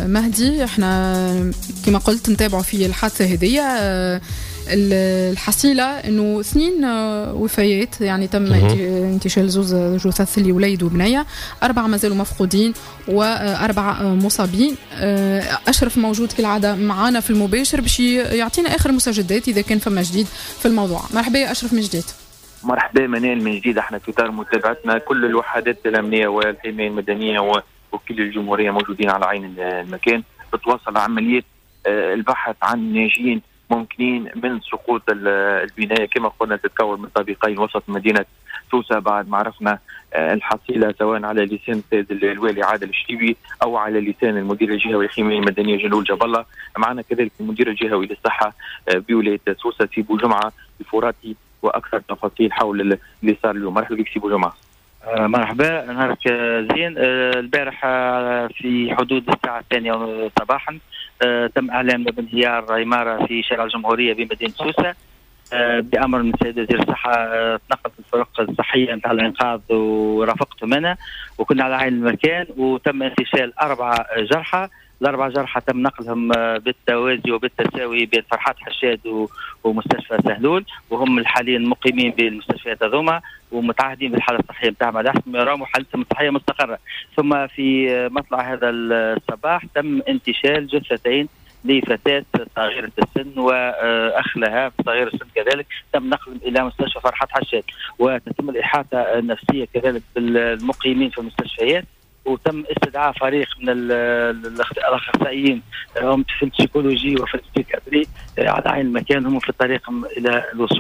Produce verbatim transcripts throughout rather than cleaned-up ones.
مهدي، احنا كما قلت نتابعوا في الحادثة هذه. الحصيلة انه اثنين وفيات، يعني تم انتشال زوز جثث لوليد وبنية، أربعة ما زالوا مفقودين وأربعة مصابين. أشرف موجود كالعادة معنا في المباشر باش يعطينا آخر مسجدات إذا كان فما جديد في الموضوع. مرحبا يا أشرف من جديد. مرحبا منال من جديد. احنا في اطار متابعتنا كل الوحدات الامنيه والحمايه المدنيه وكل الجمهوريه موجودين على عين المكان، تتواصل عمليه البحث عن ناجين ممكنين من سقوط البنايه. كما قلنا تتكون من طابقين وسط مدينه سوسه بعد ما عرفنا الحصيله سواء على لسان السيد الوالي عادل الشتيبي او على لسان المدير الجهوي للحمايه المدنيه جلول جبله. معنا كذلك المدير الجهوي للصحه بولايه سوسه سي بوجمعه الفراتي واكثر تفاصيل حول اللي صار اليوم. مرحبا بك سي بوجمعه. آه مرحبا، نهارك زين. آه البارح آه في حدود الساعه الثانيه صباحا آه تم اعلان بانهيار عماره في شارع الجمهوريه بمدينه سوسه آه بامر من السيد وزير الصحه. آه تنقلت الفرق الصحيه نتاع الانقاذ ورافقتهم انا وكنا على عين المكان، وتم انتشال اربعه جرحى. الأربع جرحى تم نقلهم بالتوازي وبالتساوي بين فرحات حشاد ومستشفى سهلول، وهم حاليا مقيمين بالمستشفيات هذوما ومتعهدين بالحالة الصحية نتاعهم على حسب ما يرام وحالتهم الصحية مستقرة. ثم في مطلع هذا الصباح تم انتشال جثتين لفتاة صغيرة السن وأخ لها صغير السن كذلك، تم نقلهم إلى مستشفى فرحات حشاد، وتتم الإحاطة النفسية كذلك بالمقيمين في المستشفيات، وتم استدعاء فريق من الاخصائيين هم في البسيكولوجي وفي البسيكاتري على عين المكان، هم في الطريق الى الوصول.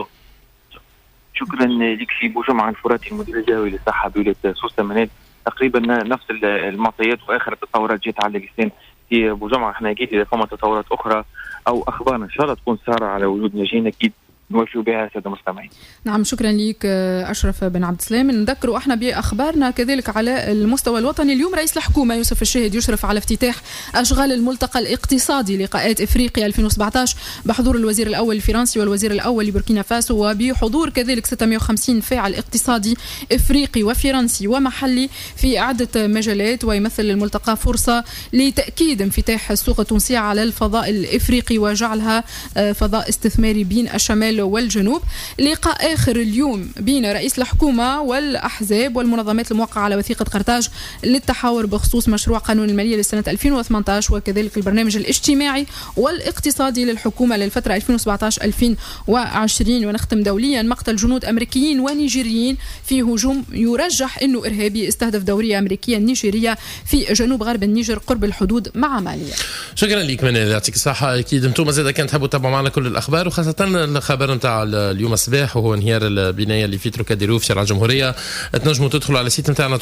شكرا لك سي بوجمعه الفراتي المدير الجهوي للصحه بولايه سوسه. منال تقريبا نفس المعطيات واخر التطورات جت على لسان سي بوجمعه. احنا اكيد اذا فما تطورات اخرى او اخبار ان شاء الله تكون ساره على وجود ناجين اكيد نوفيوا بها سادة المستمعين. نعم شكرا لك أشرف بن عبد السلام. نذكروا احنا بأخبارنا كذلك على المستوى الوطني. اليوم رئيس الحكومة يوسف الشاهد يشرف على افتتاح أشغال الملتقى الاقتصادي لقاءات إفريقيا ألفين وسبعة عشر بحضور الوزير الأول الفرنسي والوزير الأول لبوركينا فاسو، وبحضور كذلك ستمائة وخمسين فاعل اقتصادي إفريقي وفرنسي ومحلي في عدة مجالات. ويمثل الملتقى فرصة لتأكيد انفتاح السوق التونسية على الفضاء الإفريقي وجعلها فضاء استثماري بين الشمال والجنوب. لقاء آخر اليوم بين رئيس الحكومة والأحزاب والمنظمات الموقعة على وثيقة قرطاج للتحاور بخصوص مشروع قانون المالية للسنة ألفين وثمانية عشر وكذلك البرنامج الاجتماعي والاقتصادي للحكومة للفترة ألفين وسبعة عشر ألفين وعشرين. ونختم دوليا مقتل جنود أمريكيين ونيجيريين في هجوم يرجح أنه إرهابي استهدف دورية أمريكية نيجيرية في جنوب غرب النيجر قرب الحدود مع ماليا. شكرا لك منال، يعطيك الصحة. أكيد أنتم زاد كان تحبوا تتابعوا معنا كل الأخبار وخاصة الخبر نتاع اليوم الصباح وهو انهيار البنايه اللي في تروكاديرو في شارع الجمهوريه. تنجموا تدخلوا على السيت نتاعنا